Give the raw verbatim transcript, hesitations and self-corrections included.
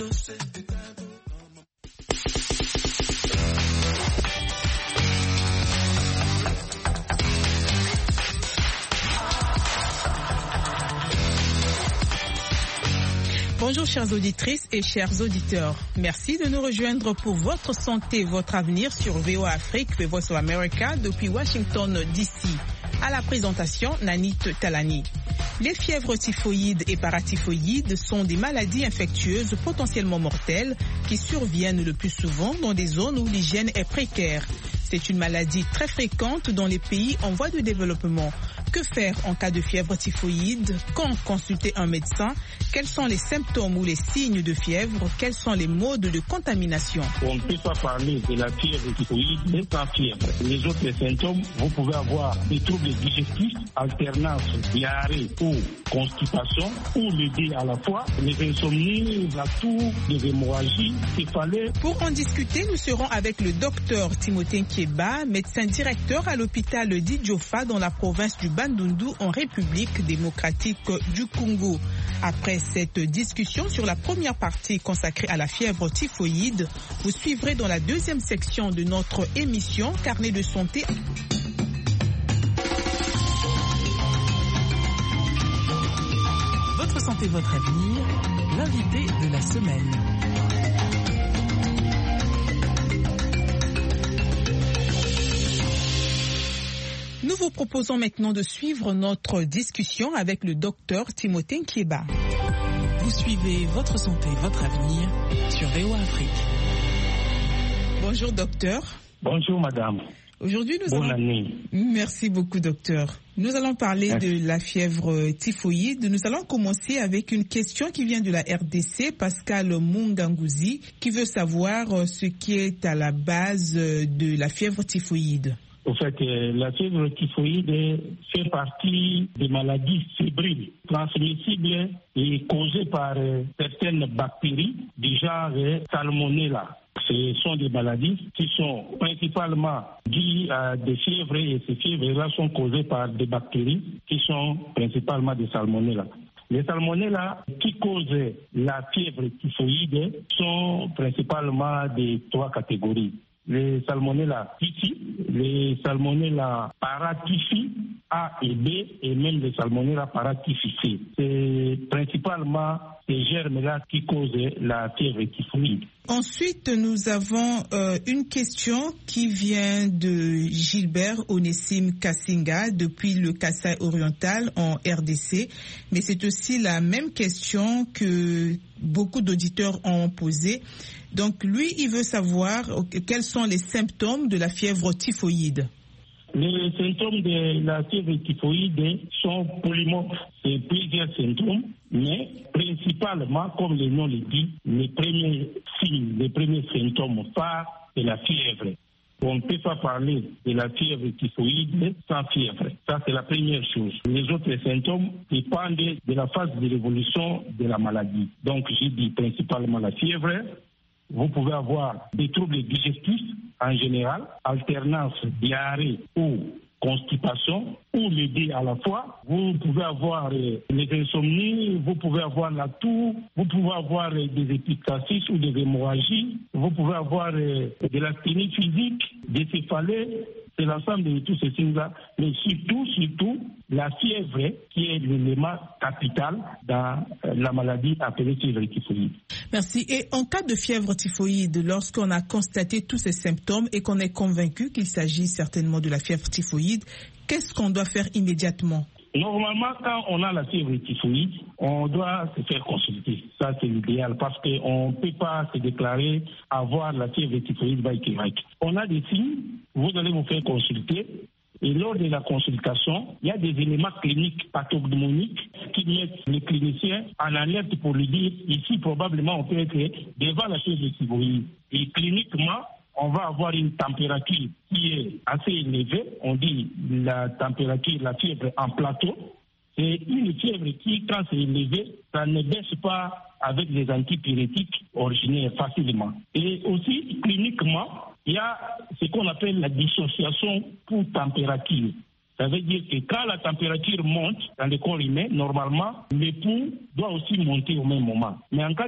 Bonjour chères auditrices et chers auditeurs. Merci de nous rejoindre pour votre santé, votre avenir sur V O A Afrique, The Voice of America, depuis Washington D C. À la présentation, Nanit Talani. Les fièvres typhoïdes et paratyphoïdes sont des maladies infectieuses potentiellement mortelles qui surviennent le plus souvent dans des zones où l'hygiène est précaire. C'est une maladie très fréquente dans les pays en voie de développement. Que faire en cas de fièvre typhoïde? Quand consulter un médecin? Quels sont les symptômes ou les signes de fièvre? Quels sont les modes de contamination? On ne peut pas parler de la fièvre typhoïde sans fièvre. Les autres symptômes, vous pouvez avoir des troubles digestifs, alternance, diarrhée ou constipation, ou les deux à la fois, les insomnies, la toux, les hémorragies, céphalées. Pour en discuter, nous serons avec le docteur Timothée Nkieba, médecin directeur à l'hôpital d'Idjofa dans la province du Bandundu en République démocratique du Congo. Après cette discussion sur la première partie consacrée à la fièvre typhoïde, vous suivrez dans la deuxième section de notre émission Carnet de santé. Votre santé, votre avenir, l'invité de la semaine. Nous vous proposons maintenant de suivre notre discussion avec le docteur Timothée Nkieba. Vous suivez Votre santé, votre avenir sur V O A Afrique. Bonjour docteur. Bonjour madame. Aujourd'hui, nous Bonne allons... année. Merci beaucoup docteur. Nous allons parler Merci. de la fièvre typhoïde. Nous allons commencer avec une question qui vient de la R D C, Pascal Mungangouzi, qui veut savoir ce qui est à la base de la fièvre typhoïde. En fait, la fièvre typhoïde fait partie des maladies fébriles, transmissibles et causées par certaines bactéries du genre Salmonella. Ce sont des maladies qui sont principalement dues à des fièvres et ces fièvres-là sont causées par des bactéries qui sont principalement des Salmonella. Les salmonella qui causent la fièvre typhoïde sont principalement de trois catégories. Les salmonella typhi, les salmonella paratyphi A et B et même les salmonella paratyphi C. C'est principalement ces germes-là qui causent la fièvre typhoïde. Ensuite, nous avons euh, une question qui vient de Gilbert Onessim Kassinga depuis le Kasaï oriental en R D C. Mais c'est aussi la même question que beaucoup d'auditeurs ont posée. Donc lui, il veut savoir quels sont les symptômes de la fièvre typhoïde. Les symptômes de la fièvre typhoïde sont polymorphes. C'est plusieurs symptômes, mais principalement, comme le nom le dit, les premiers signes, les premiers symptômes phares de la fièvre. On ne peut pas parler de la fièvre typhoïde sans fièvre. Ça, c'est la première chose. Les autres symptômes dépendent de la phase de l'évolution de la maladie. Donc, j'ai dit principalement la fièvre. Vous pouvez avoir des troubles digestifs en général, alternance diarrhée ou constipation, ou les deux à la fois. Vous pouvez avoir les insomnies, vous pouvez avoir la toux, vous pouvez avoir des épistaxis ou des hémorragies, vous pouvez avoir de l'asthénie physique, des céphalées. C'est l'ensemble de tous ces signes-là, mais surtout, surtout, la fièvre qui est l'élément capital dans la maladie appelée fièvre typhoïde. Merci. Et en cas de fièvre typhoïde, lorsqu'on a constaté tous ces symptômes et qu'on est convaincu qu'il s'agit certainement de la fièvre typhoïde, qu'est-ce qu'on doit faire immédiatement? Normalement, quand on a la fièvre typhoïde, on doit se faire consulter. Ça, c'est l'idéal parce qu'on ne peut pas se déclarer avoir la fièvre typhoïde by Québec. On a des signes, vous allez vous faire consulter. Et lors de la consultation, il y a des éléments cliniques pathognomoniques qui mettent les cliniciens en alerte pour lui dire ici, probablement, on peut être devant la fièvre typhoïde. Et cliniquement, on va avoir une température qui est assez élevée. On dit la température, la fièvre en plateau. C'est une fièvre qui, quand c'est élevé, ça ne baisse pas avec les antipyrétiques originaires facilement. Et aussi, cliniquement, il y a ce qu'on appelle la dissociation pour température. Ça veut dire que quand la température monte dans le corps humain, normalement, le pouls doit aussi monter au même moment. Mais en cas